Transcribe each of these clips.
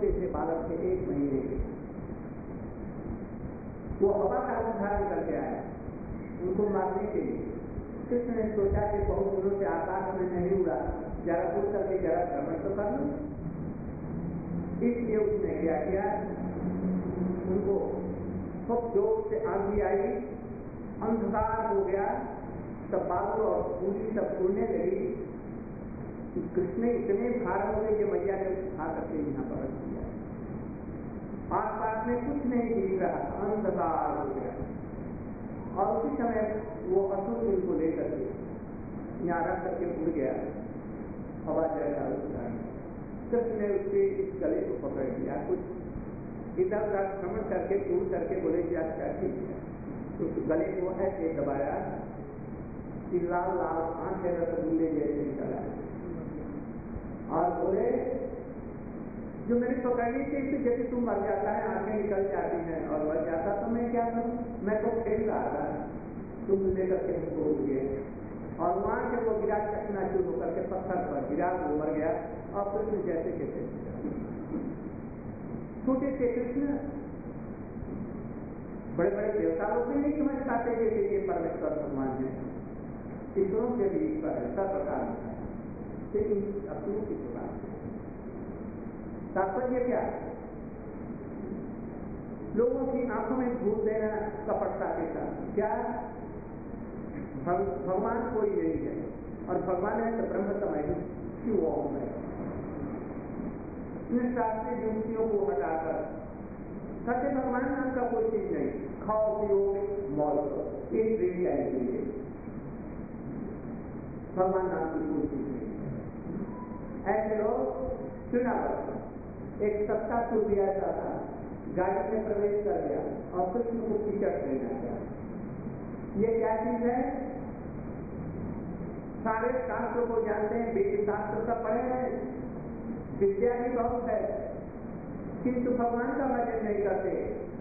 छोटे से बालक थे 1 महीने के, वो हवा का रूप धारण करके आया उनको मारने के लिए। कृष्ण ने सोचा कि बहुत दिनों से आकाश में नहीं उड़ा, जरा दूर करके जरा भ्रमण तो कर लो। इसलिए उसने क्या किया, उनको खूब जोर से आंधी आई, अंधकार हो गया, सब बादल और पूरी सब उड़ने लगी। कृष्ण इतने भार हो गए कि मैया ने उठा करके यहाँ पर रख दिया। आस पास में कुछ नहीं दिख रहा, अंधकार हो गया। और उसी समय वो असुर इनको लेकर के यहाँ रख करके उड़ गया, हवा जैसा उसका। कृष्ण ने उसके इस गले को पकड़ लिया, कुछ इधर उधर भ्रमण करके उड़ करके बोले कि अच्छा ठीक है। उस गले को ऐसे दबाया कि लाल लाल आंखें रसगुल्ले जैसे निकल आए और बोले जो मैंने पकड़नी थी इससे जैसे तू मर जाता है, आंखें निकल जाती हैं और मर जाता तो मैं क्या करूं, मैं तो खेल रहा था, तुम लेकर के हमको उड़ गए। और वहां से वो गिरा, चकनाचूर होकर के पत्थर पर गिरा, वो मर गया। और कृष्ण जैसे कैसे छोटे से कृष्ण बड़े बड़े देवता लोग भी नहीं समझ पाते कि ये परमेश्वर भगवान है, ईश्वरों के भी ईश्वर है, सब प्रकार है, लेकिन अपनों की बात तात्पर्य क्या है, लोगों की आंखों में धूल देना कपटता के साथ। क्या भगवान कोई नहीं है, और भगवान है तो ब्रह्म समय क्यों है। इन शास्त्रीय युक्तियों को हटाकर सत्य भगवान नाम का कोई चीज नहीं, खाओ पियो मौज करो, एक रियलिटी है, भगवान नाम की कोई चीज नहीं। ऐसे लोग चुनाव एक सत्ता को दिया जाता, गाड़ी में प्रवेश कर गया और कृष्ण को टिकट देना चाहिए। ये क्या चीज है, सारे शास्त्रों को जानते हैं, वेद शास्त्र का पढ़े हैं, विद्या भी बहुत है, किंतु भगवान का भजन नहीं करते,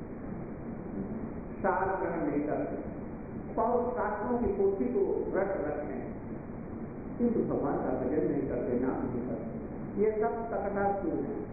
सार ग्रहण नहीं करते, बहुत शास्त्रों की पोथी को रट रखे किंतु भगवान का भजन नहीं करते, नाम नहीं करते। ये सब सकटासुर है,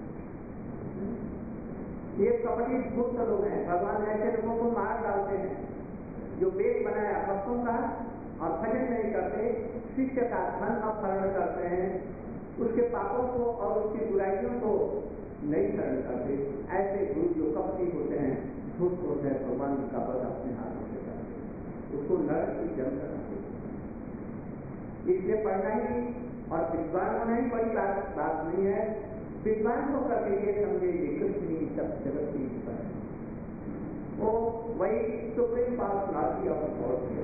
ये कपटी भूत लोग हैं। भगवान ऐसे लोगों को मार डालते हैं जो वेद बनाया भक्तों का और भजन नहीं करते, शिष्य का धन अपहरण करते हैं, उसके पापों को और उसकी बुराइयों को नहीं सहन करते। ऐसे गुरु जो कपटी होते हैं, झूठ होते हैं, भगवान का पद अपने हाथों से करते, उसको नरक की जन्म कराते। इसलिए पढ़ना ही और विद्वान होना ही बड़ी बात नहीं है। विद्वान होकर के ये समझे कि कृष्ण ही सब जगत की ईश्वर है, वो वही सुप्रीम पर्सनालिटी ऑफ गॉड है।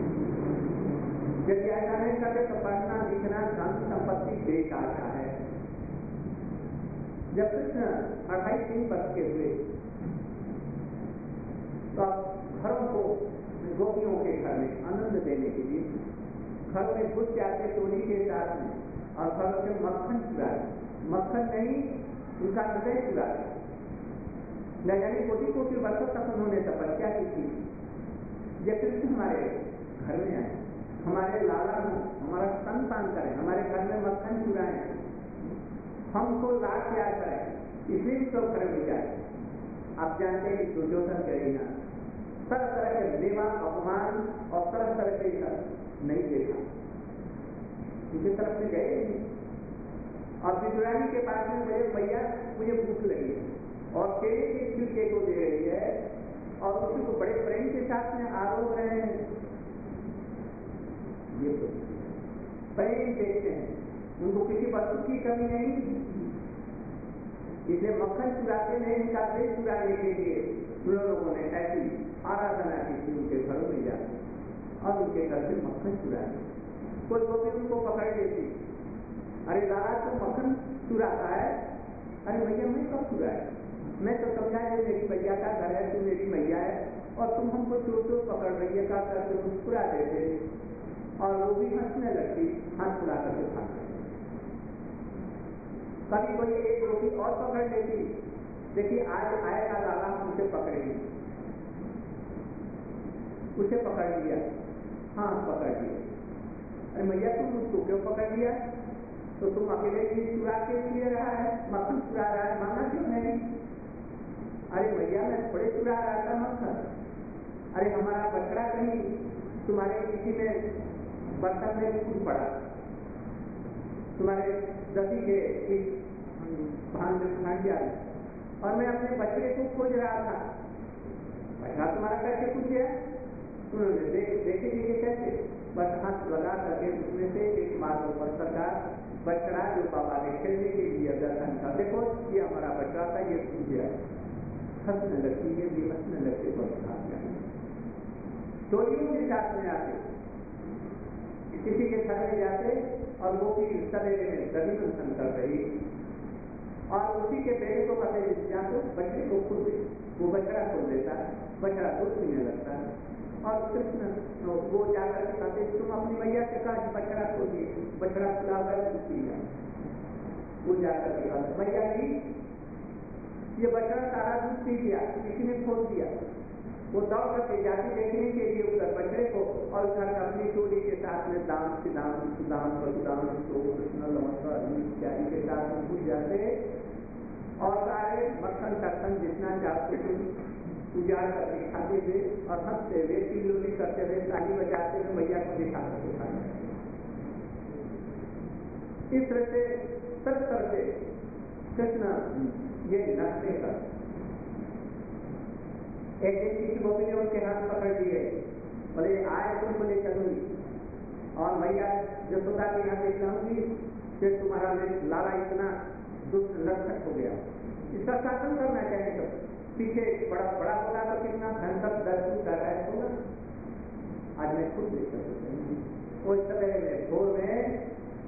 यदि ऐसा नहीं करते तो पढ़ना लिखना धन संपत्ति देश आता है। जब कृष्ण 28 वर्ष के हुए तो घरों को गोपियों के घर में आनंद देने के लिए घरों में घुस जाते टोली के साथ में और घरों से मक्खन चुराए, मक्खन नहीं उनका हृदय चुराए। न जाने कोटि कोटि वर्षों तक उन्होंने तपस्या की थी। जब कृष्ण हमारे घर में आए, हमारे लाला हो, हमारा स्तनपान करें, हमारे घर में मक्खन चुराए, हमको लाड प्यार करें, इसलिए तो घर में जाए। आप जानते हैं कि दुर्योधन करेगा तरह तरह के देवा अपमान और तरह तरह के नहीं देखा, उनकी तरफ से गए नहीं। और विदुरानी के पास में बोले भैया मुझे भूख लगी है और केले के छिलके को दे रही है और उसी को बड़े प्रेम के साथ में आरोप रहे हैं। ये तो प्रेम देखते हैं, उनको किसी वस्तु की कमी नहीं, इसलिए मक्खन चुराते नहीं, इनका देश चुराने के लिए उन लोगों ने ऐसी आराधना की थी उनके घरों में जाते और उनके घर से मक्खन चुराए। कोई गोपी उनको पकड़ लेती, अरे लाला तो मक्खन चुराता है, अरे भैया मैं कब चुराया, मैं तो समझा ये मेरी मैया का घर है, तू मेरी मैया है और तुम हमको चोर चोर पकड़ रही है, का करके मुस्कुरा देते और वो भी हंसने लगती, हाथ चुरा करके भाग। कभी कोई एक रोटी और पकड़ लेती, देखिए आज आएगा लाला उसे पकड़ेगी, उसे पकड़ लिया, हाँ पकड़ लिया, अरे मैया तुम उसको क्यों पकड़ लिया, तो तुम अकेले ही चुरा के लिए रहा है, मक्खन चुरा रहा है, माना क्यों नहीं? अरे भैया मैं थोड़े चुरा रहा था मक्खन, अरे हमारा बछड़ा कहीं तुम्हारे किसी में बर्तन में कूद पड़ा, तुम्हारे दही के भांडिया में, और मैं अपने बछड़े को खोज रहा था, बछड़ा तुम्हारा कैसे कूद गया? उन्होंने देखेंगे कि कैसे? बस हाथ लगा करके उसमें से एक मार्ग पर सरकार बछड़ा जो बाबा ने खेलने के लिए दर्शन था, देखो ये हमारा बछड़ा था, ये कूद गया, हंसने लगती है, भी हंसने लगते बहुत चोरियों के साथ में आते, किसी के घर में जाते और वो भी सवेरे में दही मंथन कर रही और उसी के बेटे को पता या तो बच्चे को खुद दे, वो बछड़ा खोल देता है, बछड़ा दूध पीने लगता है और कृष्ण वो जाकर के कहते तुम अपनी मैया से कहा बछड़ा खोल दिए, बछड़ा खुला हुआ दूध पी जाए, वो जाकर के कहते मैया जी ये बछड़ा सारा दूध पी गया, किसी ने खोल दिया। वो दौड़ करके जाती देखने के लिए उधर बछड़े को और उधर अपनी टोली के साथ में दाम सिदाम सुदाम परशुदाम कृष्ण नमस्कार इत्यादि के साथ में घुस जाते और सारे मक्खन टक्खन जितना चाहते थे उजाड़ करके खाते थे और हंसते हुए चिल्लोली करते हुए ताली बजाते हुए मैया को दिखा करके खाते। इस तरह से सब तरह से कृष्ण ये नचते कर एक दिन किसी गोपी ने उनके हाथ पकड़ लिए, बोले आए तुमको ले चलूंगी और मैया यशोदा के यहाँ देख लाऊंगी, फिर तुम्हारा लाला इतना दुष्ट नरकट हो गया, इसका शासन करना चाहिए। तो पीछे बड़ा बड़ा बोला तो कितना भयंकर दर्द कर रहा है होगा, आज मैं खुद देख सकता उस समय में भोर में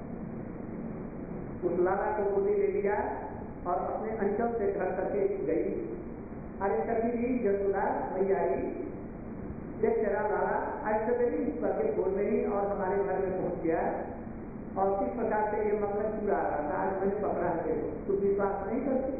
उस लाला को गोदी ले लिया और अपने अंचल से घर करके गई। अरे कभी भी यशोदा मैया देख तेरा लाला आज सवेरे करके बोल रही और हमारे घर में पहुंच गया और किस प्रकार से ये मक्खन चुरा रहा था, आज मैंने पकड़ा है, तुम विश्वास नहीं करती?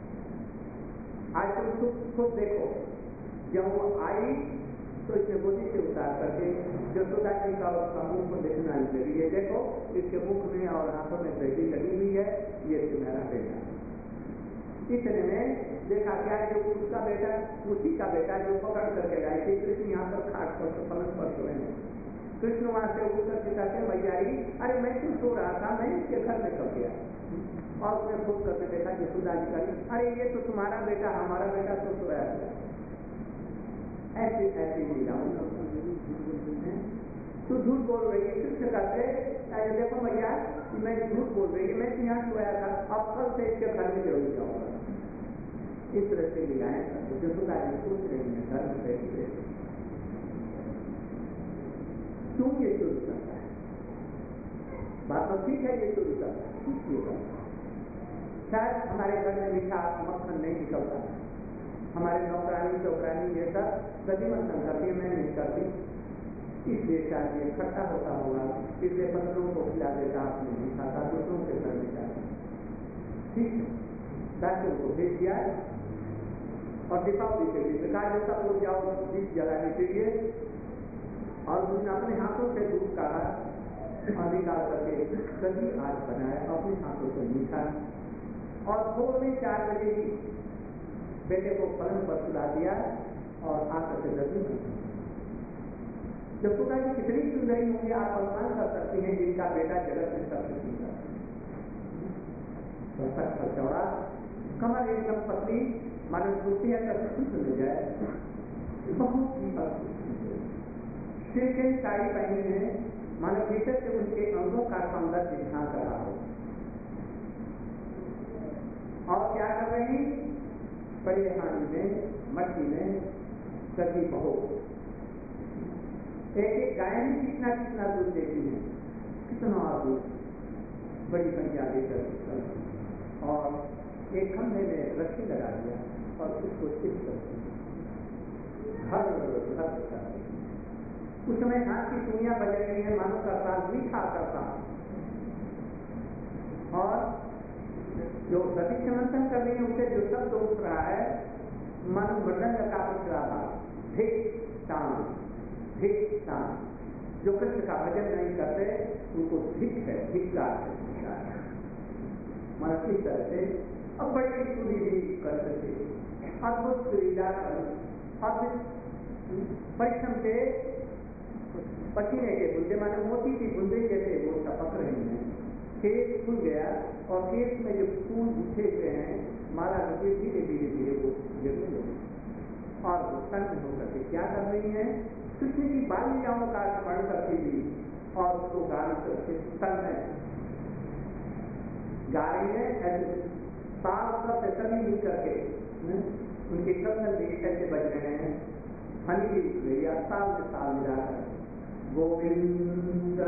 आज तुम खुद देखो, जब वो आई तो इसने गोदी से उतार करके यशोदा जी का उसका मुख को देखना लगी, ये देखो इसके मुख में और हाथों में दही लगी हुई है, ये तुम्हारा बेटा। इतने में देखा क्या जो उसका बेटा उसी का बेटा जो पकड़ करके लाए थे, कृष्ण यहाँ पर खाट पर पलंग पर सोए हैं। कृष्ण वहां से उतर के कहते भैया अरे मैं क्यों सो रहा था, मैं इसके घर में कब गया? और उसने खोज करके देखा यशोदा जी का, अरे ये तो तुम्हारा बेटा, हमारा बेटा तो सोया गया। ऐसी ऐसी लीलाओं तू झूठ बोल रही है। कृष्ण कहते देखो भैया मैं झूठ बोल रही है, मैं यहाँ सोया था, अब कल से इसके घर में जरूर जाऊंगा। इस तरह से लीलाएं यशोदा जी सोच रही है घर में बैठी रहती, क्यों ये शुरू करता है? बात तो ठीक है, ये शुरू करता है, क्यों करता है? शायद हमारे घर में मीठा मक्खन नहीं निकलता, हमारे नौकरानी चौकरानी ये सब सभी मंथन करती है, मैं नहीं करती, इसलिए शायद ये खट्टा होता होगा, इसलिए बच्चों को खिला देता, आपने नहीं खाता, दूसरों के घर में जाता। ठीक है, बच्चों को भेज दिया और दीपावली के लिए बेकार जैसा लोग जाओ दीप जलाने के लिए, और उसने अपने हाथों से दूध काढ़ा और निकाल करके दही आज बनाया अपने हाथों से मीठा, और भोर में 4 बजे ही बेटे को पलंग पर सुला दिया और आकर के दही बना। यशोदा जी कितनी सुंदरी होंगी, आप अनुमान कर सकती हैं, जिनका बेटा जगत में सबसे सुंदर चौड़ा, कमर एकदम पतली, मानो कुर्सी है तो खुश मिल जाए, बहुत ही सिल्क साड़ी पहनी है, मानो भीतर से उनके अंगों का सौंदर्य झांक रहा हो। और क्या कर रही? बड़े हानि में मट्टी में कभी बहो एक गाय में कितना कितना दूध देती है, कितना दूध, बड़ी बड़ी आगे कर और एक खंभे में रस्सी लगा दिया और उसको चिप करती घर घर। उस समय हाथ की सुइयां बज रही है, मानो करता मीठा करता, और जो सती से मंथन कर रही है उसे जो शब्द उठ रहा है, मानो मृदंग का उठ रहा था, धिक तान धिक तान, जो कृष्ण का भजन नहीं करते उनको धिक है, धिक्कार है। मन इस तरह से अब बड़ी सुनी भी करते थे, अद्भुत लीला कर परिश्रम से पसीने के बूंदे माने मोती की बूंदे जैसे वो टपक रही हैं। केस खुल गया और केस में जो फूल उठे हुए हैं माला के धीरे धीरे धीरे वो गिरने लगे और वो तंग होकर के क्या कर रही है, कृष्ण की बाल लीलाओं का स्मरण करती थी और उसको गान करके तंग है गा रही है। ऐसे साल सब सभी मिल करके उनके कथन भी ऐसे बज रहे हैं, हनी भी उठ गई, साल से साल मिलाकर गोविंद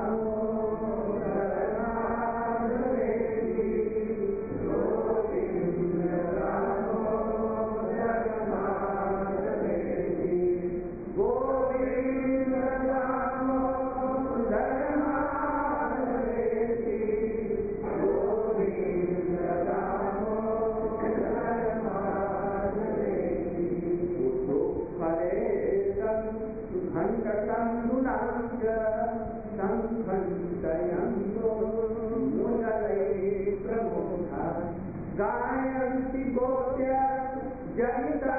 गायन्ति गोप्य जनिता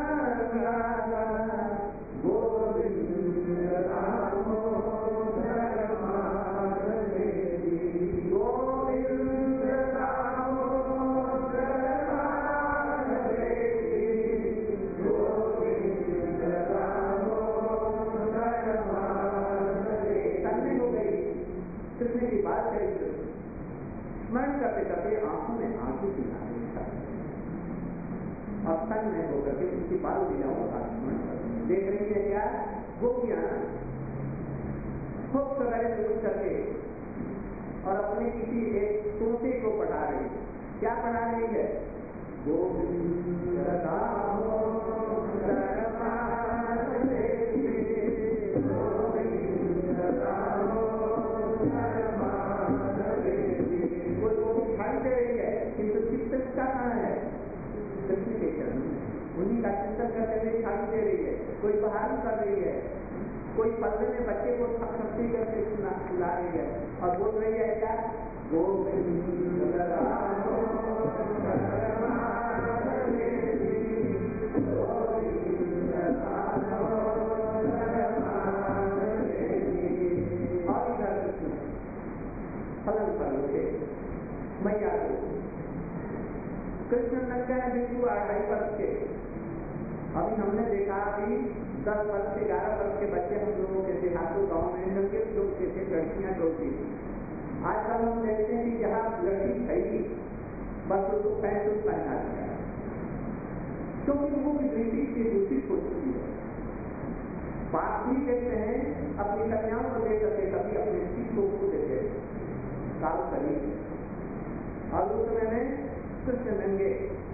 गोविंद दामोदर माधवेति गोविंद दामोदर माधवेति गोविंद दामोदर माधवेति। तन्ने हो गई कृष्ण की बात है, स्मरण करते करते आंखों में आंसू दिला और तन में होकर के उनकी बाल लीलाओं का स्मरण करते देख रही है। क्या गोपियां खूब सवेरे उठ करके और अपने किसी एक तोते को पढ़ा रही है। क्या पढ़ा रही है? गोविंद दामोदर माधवेति गोविंद दामोदर माधवेति। कोई वो दिखाई दे रही है किंतु चित्त कहाँ है? कृष्ण के चरण में, उन्हीं का चिंतन करते हुए दिखाई दे रही है। कोई बहारी कर रही है, कोई पर्दे में बच्चे को शक्ति करके सुला रही है और बोल रही है क्या? गोविंद दामोदर माधवेति गोविंद दामोदर माधवेति। और इधर फलन पर उठे मैया को कृष्ण लग गए बिल्कुल 2.5 वर्ष के। अभी हमने देखा कि 10 वर्ष से 11 वर्ष के बच्चे हम लोगों के देहातों गाँव में नंगे डोलते थे, लड़कियां डोलती थी। आजकल हम देखते हैं कि जहाँ लड़की खड़ी बस उसको पैंट पहना दिया, क्योंकि वो दृष्टि से दूषित हो चुकी है। बात भी देखते हैं अपनी कन्याओं को देख करके, कभी अपने स्त्री को देते काल करी और उस समय में कृष्ण नंगे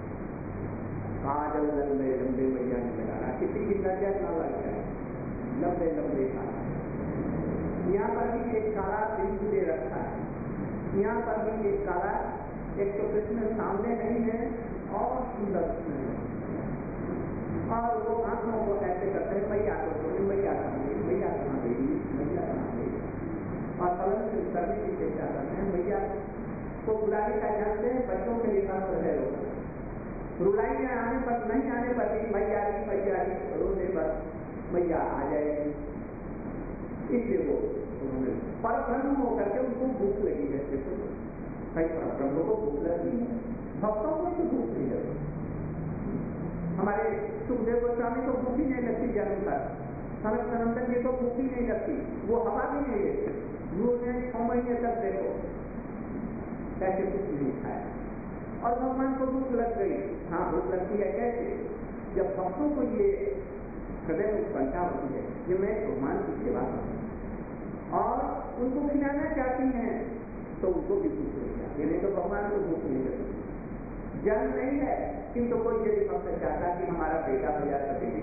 काजल लंबे लंबे मैया ने लगाना, किसी की नजर न लग जाए, लंबे लंबे काला। यहाँ पर भी एक काला बिंदु दे रखा है, यहाँ पर भी एक काला। एक तो कृष्ण सामने नहीं है और सुंदर नहीं, और वो आंखों को ऐसे करते हैं मैया को, मैया कहाँ गई, मैया कहाँ गई, मैया कहाँ गई। और फलन करने की चेष्टा करते हैं। मैया को बुलाने का जानते हैं, बच्चों के लिए काम कर रहे लोग। रुलाई में आने पर नहीं आने पर भी मैया की रोने पर मैया आ जाएगी। इसलिए वो उन्होंने परब्रह्म होकर के उनको भूख लगी है। कई परब्रह्म को भूख लगी है, भक्तों को तो भूख नहीं लगी। हमारे सुखदेव गोस्वामी को भूख ही नहीं लगती जन्म तक, सनत सनंदन जी को भूख ही नहीं लगती, वो हवा भी नहीं लेते। उन्होंने 6 महीने तक देखो कैसे कुछ नहीं खाया और भगवान को भूख लग गई। हाँ, भूख लगती है कैसे? जब भक्तों को ये हृदय में उत्कंठा होती है कि मैं भगवान की सेवा करूं और उनको खिलाना चाहती हैं, तो उनको भी भूख लग जाती है। नहीं तो भगवान को भूख नहीं लगती। जन्म नहीं है किंतु कोई यदि भक्त चाहता कि हमारा बेटा हो जाए, बेटी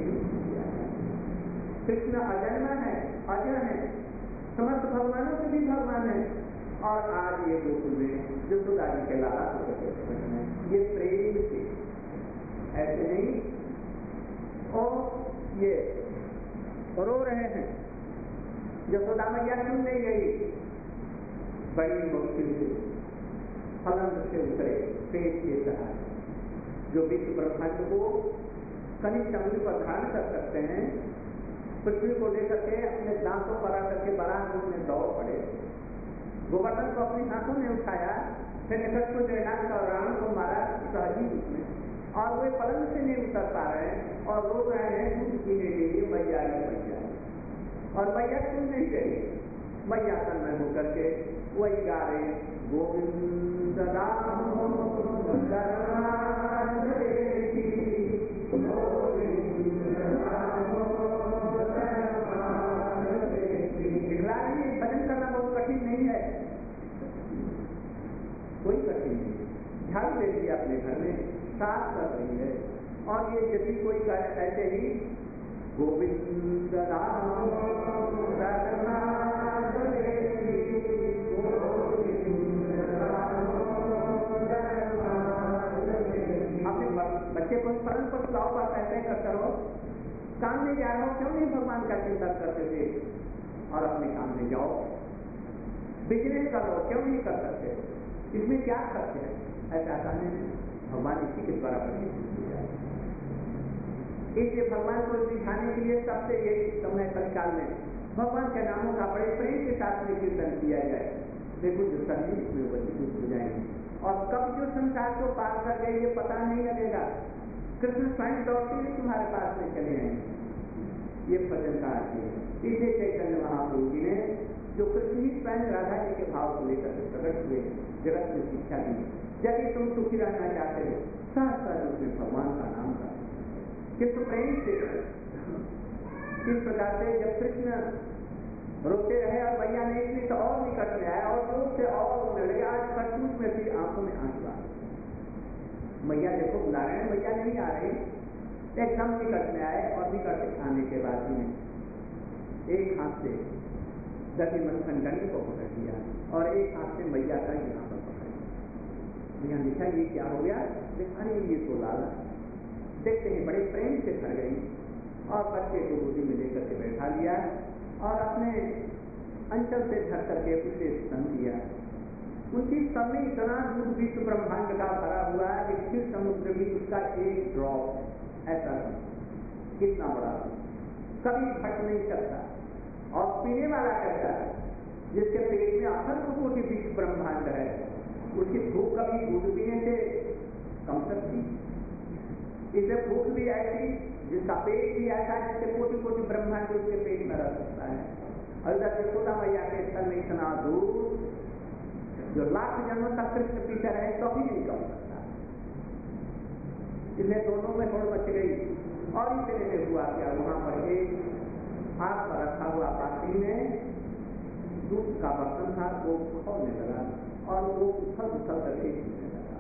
कृष्ण अजन्मा है, अजय है, समस्त भगवानों से भी भगवान है। और आज ये गोकुल में जो सुदारी के लाला ये प्रेम से ऐसे नहीं, और ये रो रहे हैं यशोदा मैया क्यों नहीं गई? बड़ी मुश्किल से फलन से उतरे पेट के तरह, जो विश्व ब्रह्मांड को कनिष्ठ अंगुली पर धारण कर सकते हैं, पृथ्वी को लेकर के अपने दांतों पर आकर के बराबर में दौड़ पड़े। गोवर्धन को अपनी हाथों में उठाया, फिर निकट को जयनाथ और राम को मारा सहजी उसमें, और वे पलंग से नहीं उतर पा रहे हैं और रो रहे हैं दूध पीने के लिए, मैया मैया। और मैया क्यों नहीं गई? मैया तन्मय होकर के वही गा रहे, गोविंद राम भजन करना बहुत कठिन नहीं है, कोई कठिन नहीं। झाड़ू ले लिया अपने घर में, साफ कर रही है, और ये यदि कोई ऐसे ही गोविंद राम अपने बच्चे को स्मरण पर सुलाओ, बात ऐसे करते रहो, काम में जा रहे हो क्यों नहीं भगवान का चिंतन करते थे, और अपने काम में जाओ, बिजनेस करो क्यों नहीं कर सकते, इसमें क्या करते हैं? ऐसा कहने भगवान इसी के द्वारा प्रतिष्ठित किया है। इसलिए भगवान को दिखाने के लिए सबसे यही समय कलिकाल में भगवान के नामों का बड़े प्रेम के साथ में कीर्तन किया जाए। देखो जो सभी इसमें वंचित हो जाएंगे, और कब जो संसार को पार कर गए ये पता नहीं लगेगा। कृष्ण स्वयं दौड़ते हुए तुम्हारे पास में चले आएंगे। ये भजन का अर्थ है। इसलिए चैतन्य महाप्रभु जी ने जो कृष्ण ही स्वयं राधा जी के भाव को लेकर प्रकट हुए, जगत में शिक्षा दी, यदि तुम सुखी रहना चाहते हो सहसा रूप में भगवान का नाम का किस प्रेम से, किस प्रकार से जब कृष्ण रोते रहे और मैया ने इसलिए तो और निकट में आया और जोर से और रोने लगे, आज सचमुच में भी आंखों में आंसू आ गए। मैया देखो बुला रहे हैं, मैया नहीं आ रही, एकदम निकट में आए, और निकट आने के बाद ही एक हाथ से दधी मनखंडनी को पकड़ लिया और एक हाथ से मैया का यहाँ पर पकड़ लिया। यहाँ देखा ये क्या हो गया, देखा नहीं ये तो लाला, देखते हैं बड़े प्रेम से भर गई, और बच्चे को गोदी में लेकर के बैठा लिया और अपने अंचल से धर करके उसे स्तन दिया। उनकी सब में इतना दूध विश्व ब्रह्मांड का भरा हुआ है कि फिर समुद्र भी उसका एक ड्रॉप ऐसा कितना बड़ा कभी घट नहीं सकता। और पीने वाला कैसा है, जिसके पेट में असंख्य कोटि विश्व ब्रह्मांड है, उसकी भूख कभी दूध पीने से कम सकती। इसे भूख भी ऐसी जिसका पेट भी ऐसा जिसके कोटि कोटि ब्रह्मांड उसके पेट में रह सकता है। और इधर यशोदा मैया के स्थल में इतना दूध जो लाख जन्मों तक कृष्ण पीछे रहे कभी नहीं कम सकता। इसलिए दोनों में होड़ मच गई। और इतने में हुआ क्या, वहां पर एक हाथ पर रखा हुआ पात्री में दूध का बर्तन था, वो खोलने लगा और वो उछल उछल करके पीने लगा।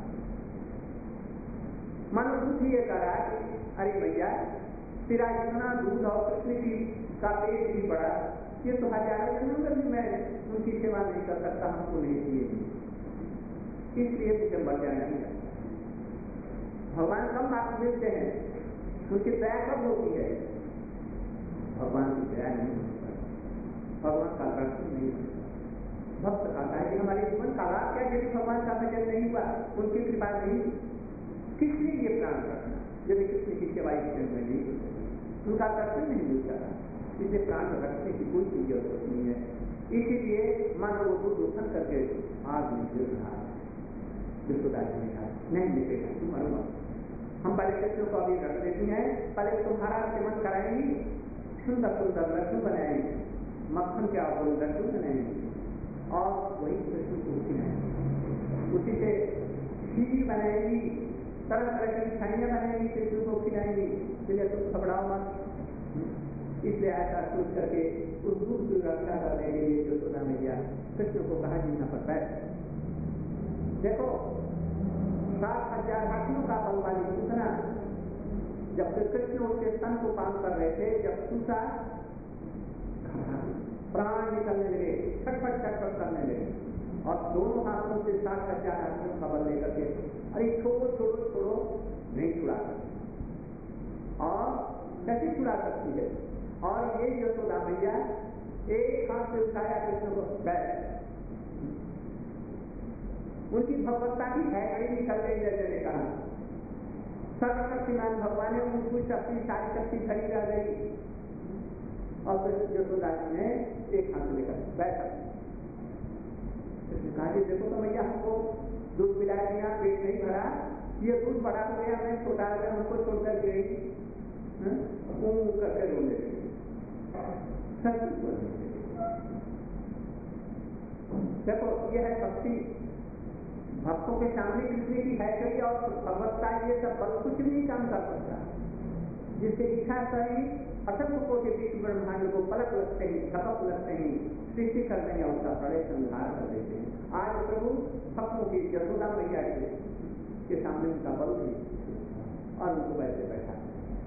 मन दूध ये करा कि अरे भैया तेरा इतना दूध और कृष्ण की का पेट भी बड़ा, ये तो हजारों जन्मों में भी मैं उनकी सेवा नहीं कर सकता, हमको नहीं दिए, इसलिए मुझे मर जाना ही लगता। भगवान कब बात मिलते हैं, उनकी दया कब होती है? भगवान की दया नहीं होती, भगवान का दर्शन नहीं होता। भक्त कहता है कि हमारे जीवन का लाभ क्या, यदि भगवान का भजन नहीं हुआ, उनकी कृपा नहीं, किस लिए ये प्राण रखना, यदि कृष्ण की सेवा इस जन्म में नहीं हो सकी, उनका दर्शन नहीं मिल सका, इसे प्राण रखने की कोई जरूरत नहीं है। इसीलिए मानो वो दूध उछल करके आग में गिर रहा। यशोदा जी ने कहा नहीं मिलेगा, तुम मरो, हम पहले कृष्ण को अभी रख देती हैं, पहले तुम्हारा सेवन कराएंगी, सुंदर सुंदर लड्डू बनाएंगे, मक्खन के आप लड्डू बनाएंगे और वही कृष्ण को खिलाएंगे, उसी से खीर बनाएंगी, तरह तरह की मिठाइयाँ बनाएंगी, कृष्ण को खिलाएंगी, इसलिए तुम घबराओ मत। इसलिए ऐसा सोच करके उस दूध की रक्षा करने के लिए यशोदा मैया कृष्ण को कहा जी यहाँ पर बैठ। देखो 7,000 हाथियों का बल वाली सूचना, जब कृष्ण उसके स्तन को पान कर रहे थे, जब सूसा प्राण निकलने लगे, छटपट छटपट करने लगे, और दोनों हाथों से 7,000 हाथियों का बल लेकर के अरे छोड़ो छोड़ो छोड़ो, नहीं छुड़ा सकती और कैसे छुड़ा सकती है। और ये यशोदा मैया एक हाथ से उठाया कृष्ण को बैठ। उनकी भगवत्ता की हैकड़ी निकल गई। जैसे ने कहा सर्वशक्तिमान भगवान ने उनकी शक्ति सारी शक्ति खड़ी रह गई। और फिर यशोदा जी ने एक हाथ लेकर बैठा। कहा देखो तो भैया हमको दूध पिला दिया, पेट नहीं भरा, ये दूध बड़ा हो गया, मैं छोटा हो गया, हमको छोड़कर गई करके रोने लगी। देखो ये है भक्ति। भक्तों के सामने कृष्ण की हैकड़ी और भगवत्ता ये सब बल कुछ भी नहीं काम कर सकता। जिससे इच्छा सही असंख्य कोटि विश्व ब्रह्मांड को पलक लगते ही, झपक लगते ही सृष्टि कर देंगे, उनका बड़े संहार कर देते हैं। आज प्रभु भक्तों की यशोदा मैया के सामने उनका बल भी और उनको वैसे बैठा।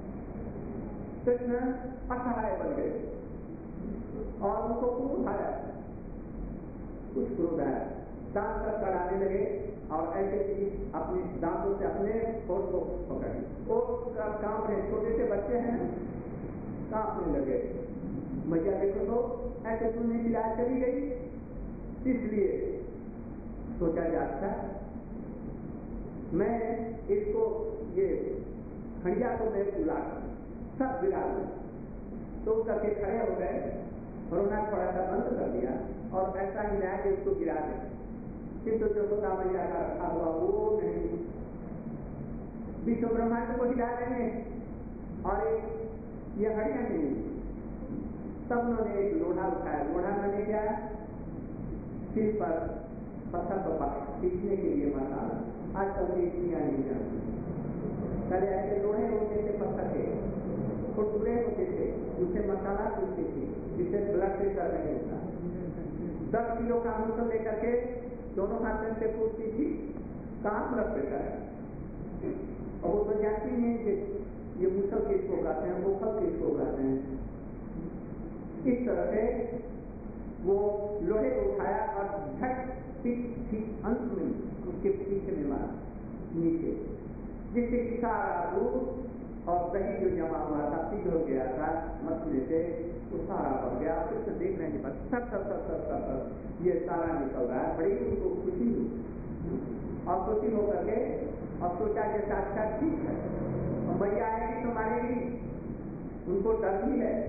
कृष्ण असहाय बन गए और उनको खूब उठाया, कुछ क्रोध आया, दांत तक कराने लगे और ऐसे ही अपने दांतों से अपने होठ को पकड़े। और कांप रहे, छोटे से बच्चे हैं, कांपने लगे। मैया देखो तो ऐसे सुनने की लाज चली गई। इसलिए सोचा जाता मैं इसको ये खड़िया को मैं बुला सब गिरा दूं। तो करके खड़े हो गए, रोना थोड़ा सा बंद कर दिया और ऐसा ही न्याय कि उसको गिरा दे। किंतु यशोदा मैया का रखा हुआ वो नहीं, विश्व ब्रह्मांड को हिला देंगे और ये हड़िया नहीं। तब उन्होंने एक लोढ़ा उठाया। लोढ़ा मैंने क्या सिर पर पत्थर को पीसने के लिए मसाला। आजकल की इतनियां नहीं जानती। पहले ऐसे लोढ़े होते थे, पत्थर के खुटुरे होते थे, उनसे मसाला पीसते थे, जिससे ब्लड प्रेशर नहीं होता। 10 किलो का मूसल लेकर के दोनों हाथों से कूदती थी, कहाँ ब्लड प्रेशर है। और वो तो जानती नहीं कि ये मूसल किसको कहते हैं, वो फल किसको कहते हैं। इस तरह से वो लोहे को उठाया और झट ठीक अंत में उसके पीछे में मारा नीचे, जिससे कि सारा दूध और दही जो जमा हुआ था, सिद्ध हो गया था मछली से, वो सारा बढ़ गया। फिर से देख रहे हैं बस सब ये सारा निकल रहा है। बड़ी उनको खुशी हुई और खुशी होकर के और सोचा कि साक्षात ठीक है, मैया आएगी तो मारेगी। उनको डर भी है,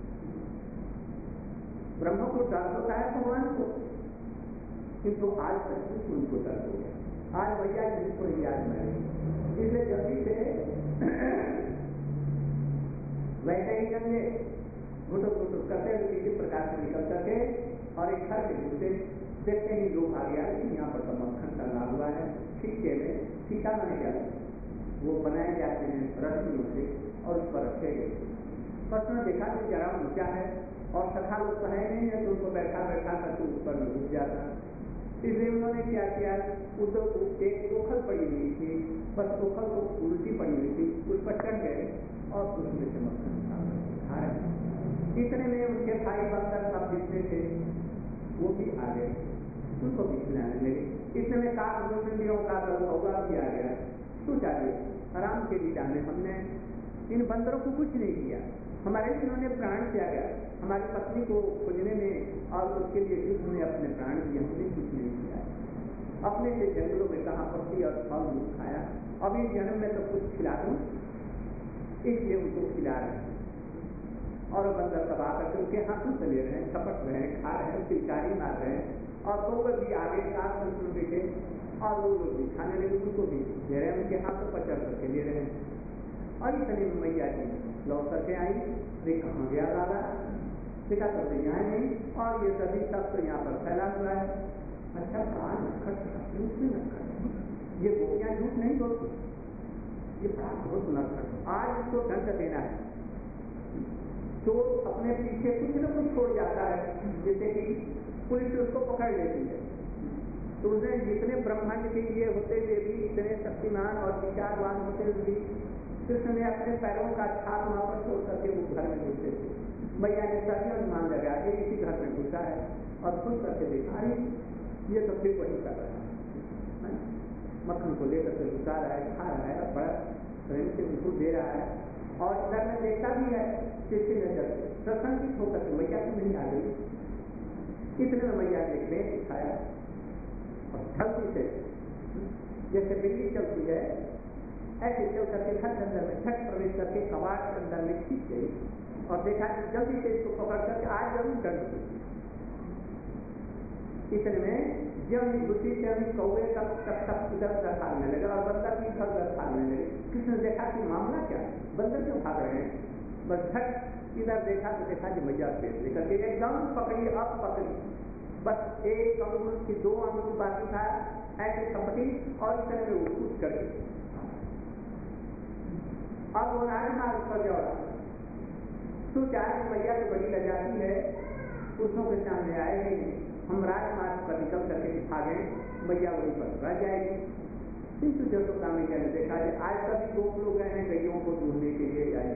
ब्रह्म को डर होता है भगवान को, किंतु आज तक उनको डर हो गया। आज मैया जिसको याद मारेगी, इसलिए जल्दी से वैसे ही गंगे घुटुक घुटुक करते हुए किसी प्रकार से निकल करके और एक घर में घुसे। देखते ही लोग आ गया कि यहाँ पर तो मक्खन टंगा हुआ है सिक्के में। सिक्का मैंने क्या वो बनाए जाते हैं रस्सियों से और उस पर रखे गए। कृष्ण ने देखा कि जरा ऊंचा है और सखा लोग तो है नहीं है, तो उनको बैठा बैठा करके उस पर घुस जाता। इसलिए उन्होंने क्या किया, एक ओखल पड़ी हुई थी, बस ओखल को उल्टी पड़ी हुई थी, उस पर चढ़ गए और उसमें से मक्खन खा रहे। इतने में उनके भाई बंदर सब जितने थे वो भी आ गए, उनको भी खिलाने लगे। इतने में काक गोविंदियों का होगा भी आ गया। सोचा आराम के लीला में हमने इन बंदरों को कुछ नहीं किया, हमारे लिए उन्होंने प्राण त्यागा, हमारी पत्नी को खोजने में और उसके लिए युद्ध में अपने प्राण दिए, हमने कुछ नहीं किया। अपने से जंगलों में कहाँ पत्ती और फल मूल खाया, अब इस जन्म में तो कुछ खिला दूं, इसलिए उनको खिला रहे हैं। और बंदर सब आकर के उनके हाथों से ले रहे हैं, छपट रहे हैं, खा रहे हैं, चिलकारी मार रहे हैं। और दो भी आगे काक कृष्ण बेटे और वो लोग भी खाने लगे, उनको भी ले रहे हैं, उनके हाथों पर चढ़ करके ले रहे हैं। और इतने में मैया जी लौट करके आई। वे कहाँ गया दादा, देखा करते यहाँ नहीं, और ये सभी सब तो यहाँ पर फैला हुआ है। अच्छा कहा नक्खट नक्खट, ये गोपियाँ झूठ नहीं बोलती, ये बड़ा बहुत नक्खट। आज इसको दंड देना है। जो अपने पीछे कुछ न कुछ छोड़ जाता है, जैसे कि पुलिस उसको पकड़ लेती है, तो उसने जितने ब्रह्मांड के लिए होते हुए भी, इतने शक्तिमान और विचारवान होते हुए भी, कृष्ण ने अपने पैरों का छाप वहां पर छोड़ करके वो घर में घुसे थे। मैया ने सभी अनुमान लगा के इसी घर में घुसा है और खुद करके देखा, अरे ये तो फिर वही कर रहा है, मक्खन को लेकर के घुसा रहा है, खा रहा है, बड़ा प्रेम से उनको दे रहा है। और इधर में देखता भी है किसी नजर से, प्रसन्नित होकर के मैया को नहीं आ गई। इतने में मैया ने एक नेट उठाया और जल्दी से जैसे बिल्ली चलती है ऐसे चल करके घर के अंदर में छठ प्रवेश करके कबाड़ के अंदर में खींच गई और देखा कि जल्दी से इसको पकड़ करके आज जरूर दंड हुई। इतने में जब बुद्धि से अभी कौवे का तक तक इधर उधर भागने लगे और बंदर भी इधर उधर भागने लगे। कृष्ण ने देखा कि मामला क्या, बंदर क्यों भाग रहे हैं? बस झट इधर देखा तो देखा कि मैया पेट लेकर के एकदम पकड़ी, अब पकड़ी, बस एक अंगुल की 2 अंगुल बाकी था, ऐसे थपटी और इतने में वो कूद कर गई। अब वो राजमार्ग पर दौड़ा। तो चाहे मैया तो बड़ी लजाती है, पुरुषों के सामने आएगी नहीं, हम राजमार्ग पर निकल करके भागे, मैया वहीं पर रह जाएगी। किंतु जसोदा मैया ने देखा कि आज सभी 2 लोग गए हैं गैयों को ढूंढने के लिए, या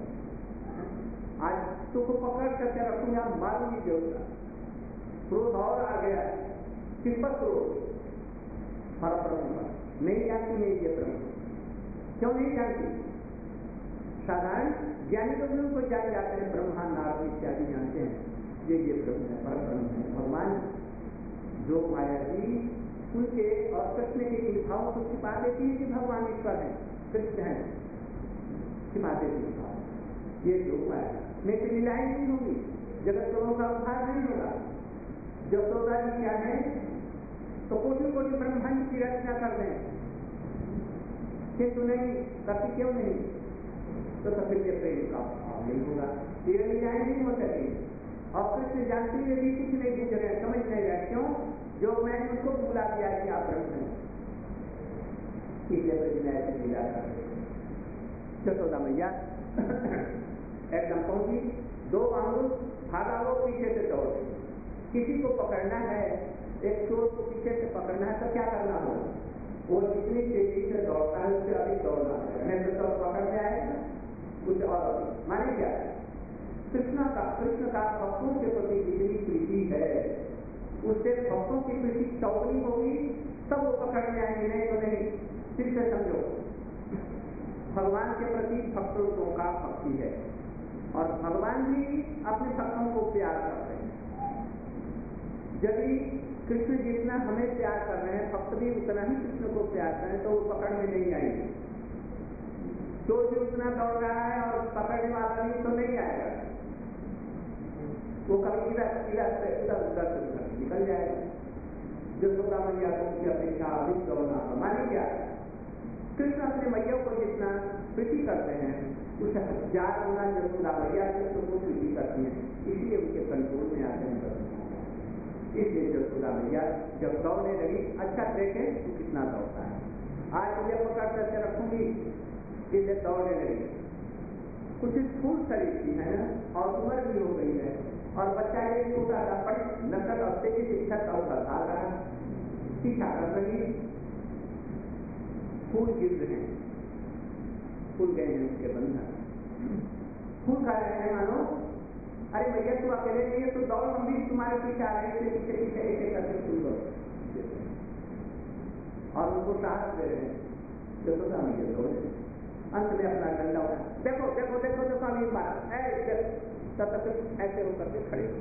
आज तुमको पकड़ करके रखूंगा, मारूंगी जरूर। क्रोध और आ गया, किस पर क्रोध? परब्रह्म पर। नहीं जानती नहीं ये ब्रह्म, क्यों नहीं जानती? साधारण ज्ञानी लोग भी उनको जान जाते हैं, ब्रह्मा नारद इत्यादि जानते हैं ये ब्रह्म है, परब्रह्म है। भगवान जो माया जी उनके और कृष्ण के लीलाओं को छिपा देती है कि भगवान ईश्वर है, कृष्ण है, छिपा देती है। ये जो माया नहीं तो लीलाएं नहीं होगी, जगत लोगों का उद्धार नहीं होगा। यशोदा जी क्या है तो कोटि कोटि ब्रह्मांड की रचना कर दें, किंतु नहीं करती, क्यों नहीं? तो फिर ये प्रेम का भाव नहीं होगा, ये लीलाएं नहीं हो सकेगी। और कृष्ण जानते हुए भी कुछ नहीं पूछ रहे, समझ नहीं रहे, क्यों? जो मैंने उनको बुला दिया कि आप ब्रह्म हैं, इसलिए मैं ऐसे लीला कर रही हूँ। यशोदा मैया एकदम पहुंची, 2 अंगुल भागा, वो पीछे से दौड़ गई। किसी को पकड़ना है, एक चोर को पीछे से पकड़ना है तो क्या करना होगा? वो जितनी तेजी से दौड़ता है उससे अधिक दौड़ना है, नहीं तो पकड़ जाएगा कुछ और। माने क्या? कृष्ण का भक्तों के प्रति जितनी प्रीति है उससे भक्तों की प्रीति चौगुनी होगी, तब वो पकड़ जाएंगे, नहीं तो नहीं। फिर से समझो, भगवान के प्रति भक्तों का भक्ति है और भगवान भी अपने भक्तों को प्यार करते हैं। यदि कृष्ण जितना हमें प्यार कर रहे हैं, भक्त भी उतना ही कृष्ण को प्यार करें तो वो पकड़ में नहीं आएंगे। चोर भी उतना दौड़ रहा है और पकड़ने वाला भी तो नहीं आएगा, वो कभी इधर से उधर निकल जाएगा। यशोदा मैया को उसकी अपेक्षा अधिक दौड़ना। माने क्या? कृष्ण अपने मैया को जितना प्रीति करते हैं उससे 1000 गुना यशोदा मैया कृष्ण को प्रीति करती है, इसलिए उनके कंट्रोल में आते हैं। इसलिए यशोदा मैया जब दौड़ने लगी, अच्छा देखें तो कितना दौड़ता है। आज मुझे पकड़ करके रखूंगी, इसलिए दौड़ने लगी। कुछ फूल शरीर की है ना, और उम्र भी हो गई है, और बच्चा एक छोटा सा पड़ी नकल और तेजी से इच्छा और भाग रहा है, पीछा कर रही। फूल गिर रहे हैं, फूल गए हैं उसके बंधन, फूल खा रहे हैं मानो अरे भैया तू अकेले नहीं है तो दौड़, हम भी तुम्हारे पीछे आ रहे हैं, पीछे पीछे एक करके फूल दौड़ और उनको साहस दे रहे हैं। यशोदा मैया दौड़े, अंत में अपना डंडा उठा, देखो देखो देखो देखो अभी मारा, ऐसे होकर के खड़े।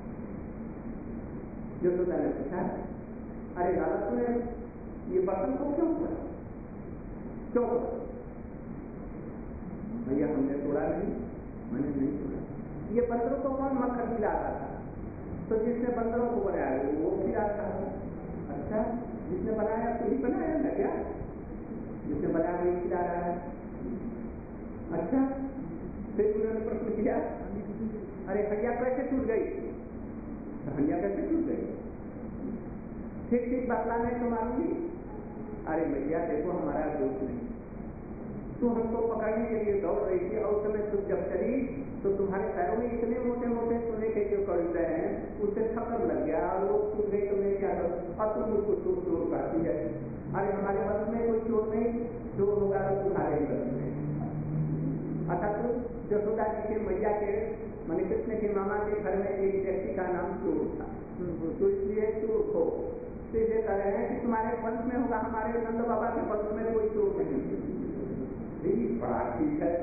यशोदा ने पूछा, अरे लाला तूने ये बर्तन को क्यों तोड़ा? क्यों तोड़ा? भैया हमने तोड़ा नहीं, मैंने नहीं तोड़ा। ये बंदरों को कौन मक्खन खिला रहा था? तो जिसने बंदरों को बनाया वो खिला रहा था। अच्छा, जिसने बनाया तो ही बनाया ना क्या? जिसने बनाया वही खिला रहा है। अच्छा, फिर उन्होंने प्रश्न किया, अरे हड्डियां कैसे टूट गई? हड्डियां कैसे टूट गई? फिर बतलाने तो मारूंगी। अरे भैया देखो हमारा दोष नहीं, तू हमको पकड़ने के लिए दौड़ रही थी और उस समय तुम जब चली तो तुम्हारे पैरों में इतने मोटे मोटे सोने के जो कड़े हैं उससे थप्पड़ लग गया और वो टूट गई, तुम्हें क्या करो? और तुम उसको चोर करती है। अरे हमारे मन में कोई चोर नहीं, चोर होगा तो तुम्हारे मन में। अच्छा, तो यशोदा जी के मैया के माने कृष्ण के मामा के घर में एक व्यक्ति का नाम चोर था, तो इसलिए चोर हो तो ये कह रहे हैं कि तुम्हारे वंश में होगा, हमारे नंद बाबा के वंश में कोई चोर नहीं। बड़ा ठीक है,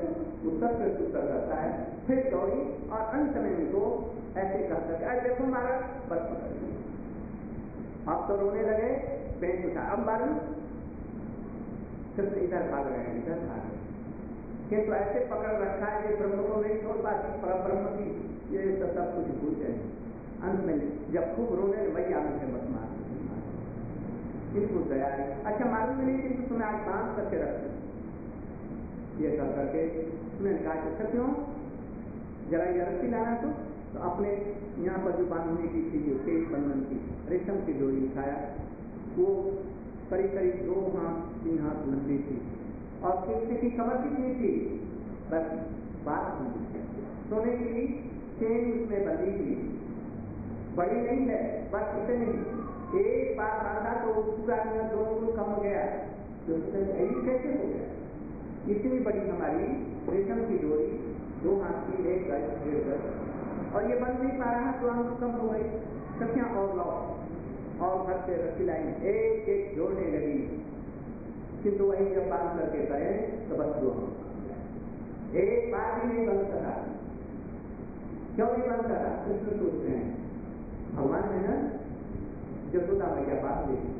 उत्तर से उत्तर करता है, फिर दौड़ी और अंत में उनको ऐसे कहता है, देखो महाराज बस पकड़ ली। अब तो रोने लगे, बेंच उठा, अब मारू, फिर से इधर भाग रहे हैं, इधर भाग रहे हैं, किंतु ऐसे पकड़ रखा है कि ब्रह्म को नहीं छोड़ पाती, पर ब्रह्म की ये सब कुछ भूल गए। अंत में जब खूब रोने वही आनंद है, बस मार बिल्कुल तैयार है। अच्छा मालूम नहीं कि तुम्हें आज बांध करके रखते, ये कर करके उन्होंने कहा कि क्यों जरा ये रस्सी लाना, तो अपने यहाँ पर जो बांधने की थी, जो केश बंधन की रेशम की डोरी उठाया, वो करीब करीब 2 हाथ 3 हाथ लंबी थी, और कृष्ण की कमर कितनी थी, बस 12 सोने की चेन उसमें बंधी थी, बड़ी नहीं है, बस इतनी, एक बार बांधा तो पूरा 2 गुण कम हो गया, तो कैसे हो गया? इतनी बड़ी हमारी रेशम की डोरी, 2 हाथ की, 1 गज 1.5 गज, और ये बन नहीं पा रहा, तो हम कम हो गई। सखियां और लाओ, और घर से रस्सी लाई, एक एक जोड़ने लगी, किंतु वही जब बांध करके करें तो बस 2 एक बार भी नहीं बन सका। क्यों नहीं बन सका? कृष्ण सोचते हैं भगवान है ना, जसोदा मैया बात देती,